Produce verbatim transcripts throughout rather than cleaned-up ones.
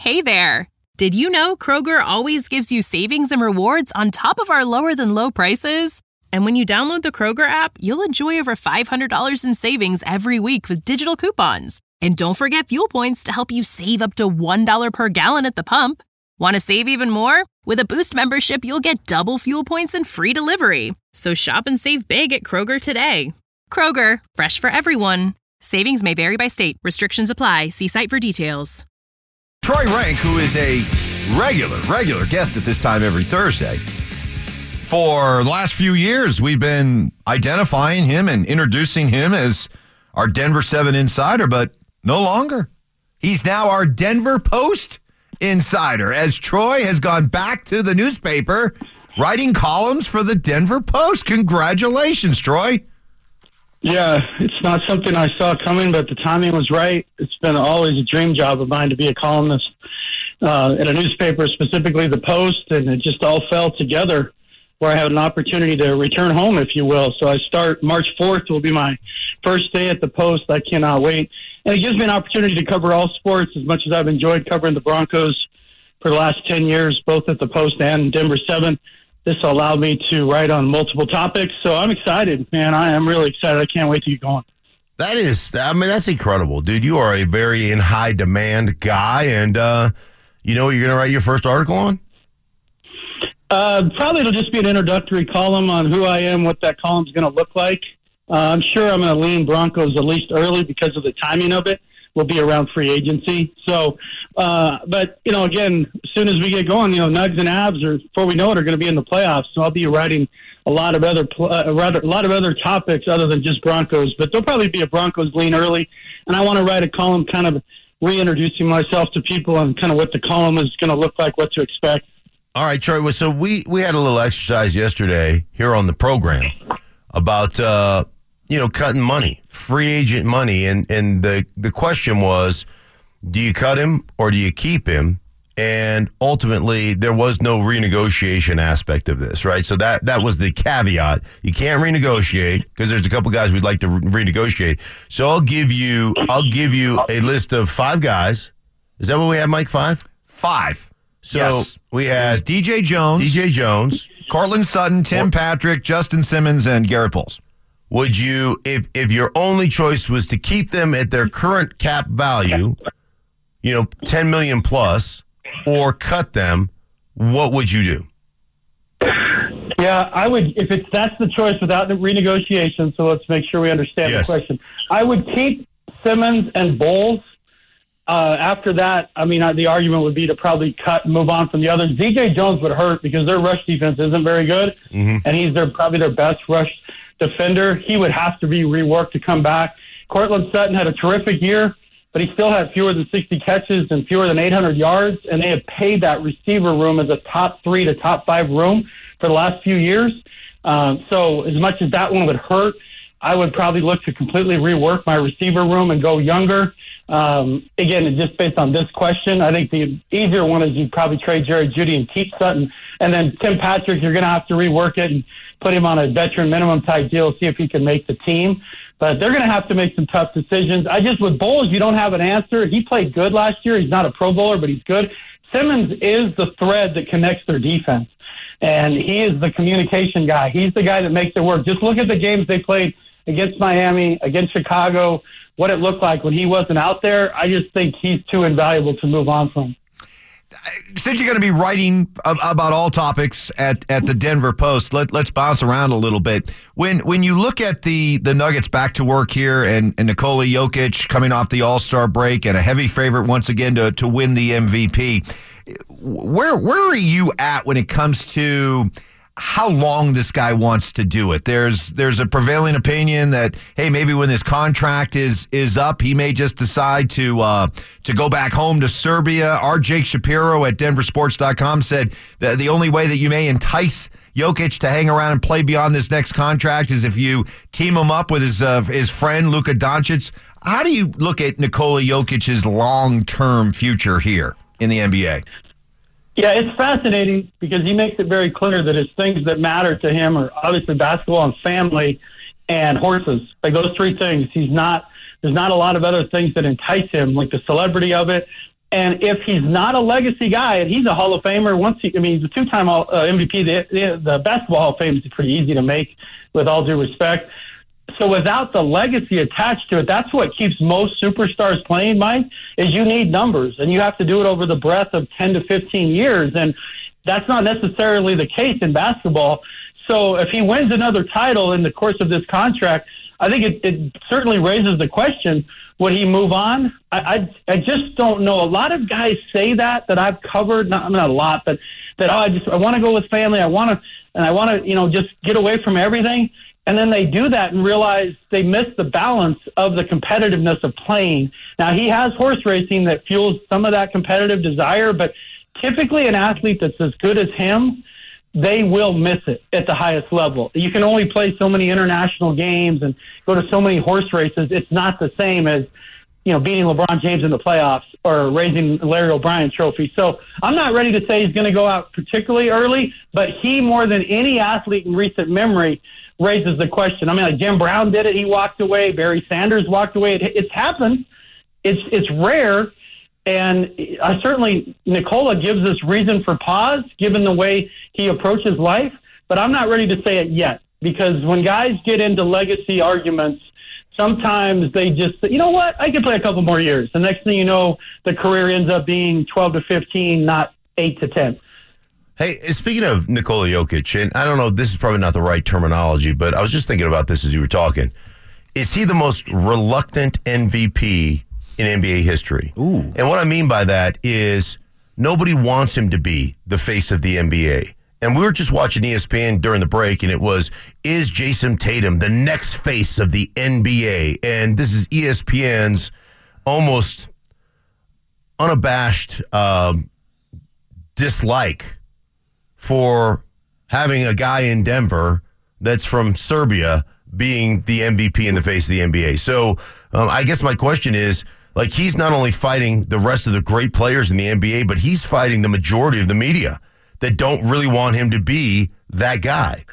Hey there! Did you know Kroger always gives you savings and rewards on top of our lower-than-low prices? And when you download the Kroger app, you'll enjoy over five hundred dollars in savings every week with digital coupons. And don't forget fuel points to help you save up to one dollar per gallon at the pump. Want to save even more? With a Boost membership, you'll get double fuel points and free delivery. So shop and save big at Kroger today. Kroger, fresh for everyone. Savings may vary by state. Restrictions apply. See site for details. Troy Rank, who is a regular, regular guest at this time every Thursday. For the last few years, we've been identifying him and introducing him as our Denver seven insider, but no longer. He's now our Denver Post insider, as Troy has gone back to the newspaper writing columns for the Denver Post. Congratulations, Troy. Yeah, it's not something I saw coming, but the timing was right. It's been always a dream job of mine to be a columnist uh, in a newspaper, specifically the Post, and it just all fell together where I had an opportunity to return home, if you will. So I start March fourth will be my first day at the Post. I cannot wait. And it gives me an opportunity to cover all sports as much as I've enjoyed covering the Broncos for the last ten years, both at the Post and Denver seven. This will allow me to write on multiple topics. So I'm excited, man. I am really excited. I can't wait to get going. That is, I mean, that's incredible, dude. You are a very in high demand guy. And, uh, you know what you're going to write your first article on? Uh, probably it'll just be an introductory column on who I am, what that column's going to look like. Uh, I'm sure I'm going to lean Broncos at least early because of the timing of it. Will be around free agency. So, uh, but, you know, again, as soon as we get going, you know, Nugs and Abs, or before we know it, are going to be in the playoffs. So I'll be writing a lot of other uh, rather, a lot of other topics other than just Broncos. But there'll probably be a Broncos lean early. And I want to write a column kind of reintroducing myself to people and kind of what the column is going to look like, what to expect. All right, Troy. Well, so we, we had a little exercise yesterday here on the program about, uh, you know, cutting money, free agent money. And, and the, the question was, do you cut him or do you keep him? And ultimately, there was no renegotiation aspect of this, right? So that, that was the caveat. You can't renegotiate because there's a couple guys we'd like to re- renegotiate. So I'll give you, I'll give you a list of five guys. Is that what we have, Mike? Five? Five. So yes. We had D J Jones, D J Jones, Cortland Sutton, Tim Patrick, Justin Simmons, and Garrett Bowles. Would you, if if your only choice was to keep them at their current cap value, you know, ten million plus, or cut them, what would you do? Yeah, I would, if it's that's the choice without the renegotiation, so let's make sure we understand yes. the question. I would keep Simmons and Bowles. Uh, after that, I mean, uh, the argument would be to probably cut and move on from the others. D J Jones would hurt because their rush defense isn't very good, mm-hmm. and he's their probably their best rush defender. He would have to be reworked to come back. Cortland Sutton had a terrific year, but he still had fewer than sixty catches and fewer than eight hundred yards, and they have paid that receiver room as a top three to top five room for the last few years. Um, so as much as that one would hurt, I would probably look to completely rework my receiver room and go younger. Um, again, just based on this question, I think the easier one is you probably trade Jerry Jeudy and keep Sutton. And then Tim Patrick, you're going to have to rework it and put him on a veteran minimum type deal, see if he can make the team. But they're going to have to make some tough decisions. I just, with Bowles, you don't have an answer. He played good last year. He's not a Pro Bowler, but he's good. Simmons is the thread that connects their defense. And he is the communication guy. He's the guy that makes it work. Just look at the games they played against Miami, against Chicago, what it looked like when he wasn't out there. I just think he's too invaluable to move on from. Since you're going to be writing about all topics at, at the Denver Post, let, let's bounce around a little bit. When when you look at the, the Nuggets back to work here and, and Nikola Jokic coming off the All-Star break and a heavy favorite once again to, to win the M V P, where where are you at when it comes to how long this guy wants to do it? There's there's a prevailing opinion that, hey, maybe when this contract is is up, he may just decide to uh, to go back home to Serbia. Our Jake Shapiro at Denver Sports dot com said that the only way that you may entice Jokic to hang around and play beyond this next contract is if you team him up with his uh, his friend Luka Doncic. How do you look at Nikola Jokic's long-term future here in the N B A? Yeah, it's fascinating because he makes it very clear that his things that matter to him are obviously basketball and family and horses. Like those three things. He's not, there's not a lot of other things that entice him, like the celebrity of it And if he's not a legacy guy, and he's a Hall of Famer, once he, I mean, he's a two-time uh, M V P. The, the, the Basketball Hall of Fame is pretty easy to make, with all due respect. So without the legacy attached to it, that's what keeps most superstars playing, Mike, is you need numbers, and you have to do it over the breadth of ten to fifteen years. And that's not necessarily the case in basketball. So if he wins another title in the course of this contract, I think it, it certainly raises the question, would he move on? I, I I just don't know. A lot of guys say that that I've covered, not not a lot, but that oh, I just I want to go with family. I want to and I want to you know just get away from everything. And then they do that and realize they miss the balance of the competitiveness of playing. Now he has horse racing that fuels some of that competitive desire, but typically an athlete that's as good as him, they will miss it at the highest level. You can only play so many international games and go to so many horse races. It's not the same as, you know, beating LeBron James in the playoffs or raising Larry O'Brien trophy. So I'm not ready to say he's going to go out particularly early, but he, more than any athlete in recent memory, raises the question. I mean, like Jim Brown did it. He walked away. Barry Sanders walked away. It, it's happened. It's, it's rare. And I certainly, Nikola gives us reason for pause, given the way he approaches life. But I'm not ready to say it yet, because when guys get into legacy arguments, sometimes they just say, you know what, I can play a couple more years. The next thing you know, the career ends up being twelve to fifteen, not eight to ten. Hey, speaking of Nikola Jokic, and I don't know, this is probably not the right terminology, but I was just thinking about this as you were talking. Is he the most reluctant M V P in N B A history? Ooh. And what I mean by that is nobody wants him to be the face of the N B A. And we were just watching E S P N during the break, and it was, is Jason Tatum the next face of the N B A? And this is E S P N's almost unabashed uh, dislike for having a guy in Denver that's from Serbia being the M V P in the face of the N B A. So um, I guess my question is, like, he's not only fighting the rest of the great players in the N B A, but he's fighting the majority of the media that don't really want him to be that guy.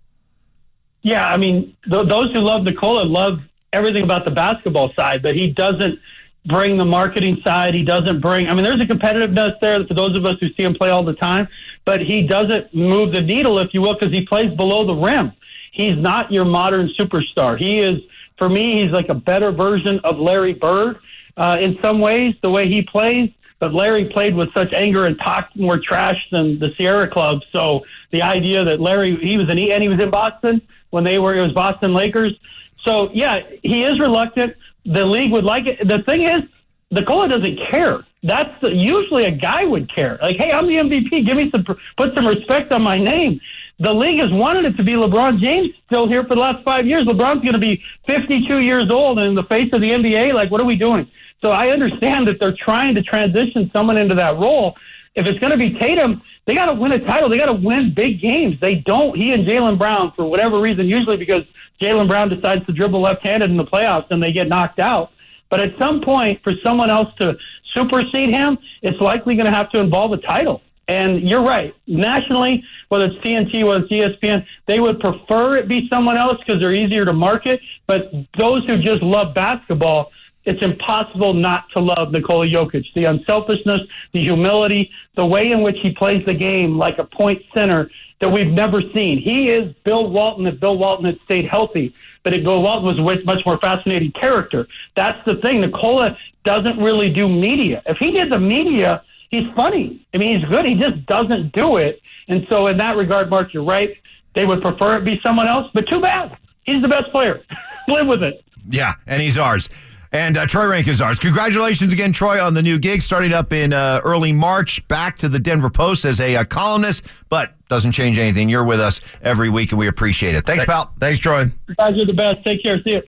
Yeah, I mean, th- those who love Nikola love everything about the basketball side, but he doesn't bring the marketing side. He doesn't bring, I mean, there's a competitiveness there for those of us who see him play all the time, but he doesn't move the needle, if you will, because he plays below the rim. He's not your modern superstar. He is, for me, he's like a better version of Larry Bird uh, in some ways, the way he plays. But Larry played with such anger and talked more trash than the Sierra Club. So the idea that Larry, he was in, and he was in Boston when they were, it was Boston Lakers. So, yeah, he is reluctant. The league would like it. The thing is, Nikola doesn't care. That's the, usually a guy would care. Like, hey, I'm the M V P. Give me some, put some respect on my name. The league has wanted it to be LeBron James still here for the last five years. LeBron's going to be fifty-two years old and in the face of the N B A. Like, what are we doing? So I understand that they're trying to transition someone into that role. If it's going to be Tatum, they got to win a title. They got to win big games. They don't. He and Jaylen Brown, for whatever reason, usually because Jaylen Brown decides to dribble left-handed in the playoffs and they get knocked out. But at some point, for someone else to supersede him, it's likely going to have to involve a title. And you're right. Nationally, whether it's T N T, whether it's E S P N, they would prefer it be someone else because they're easier to market. But those who just love basketball, it's impossible not to love Nikola Jokic. The unselfishness, the humility, the way in which he plays the game like a point center that we've never seen. He is Bill Walton if Bill Walton had stayed healthy. But it, Bill Walton was a much more fascinating character. That's the thing. Nikola doesn't really do media. If he did the media, he's funny. I mean, he's good. He just doesn't do it. And so in that regard, Mark, you're right. They would prefer it be someone else. But too bad. He's the best player. Live with it. Yeah, and he's ours. And uh, Troy Renck is ours. Congratulations again, Troy, on the new gig starting up in uh, early March. Back to the Denver Post as a uh, columnist, but doesn't change anything. You're with us every week, and we appreciate it. Thanks, pal. Thanks, Troy. You guys are the best. Take care. See you.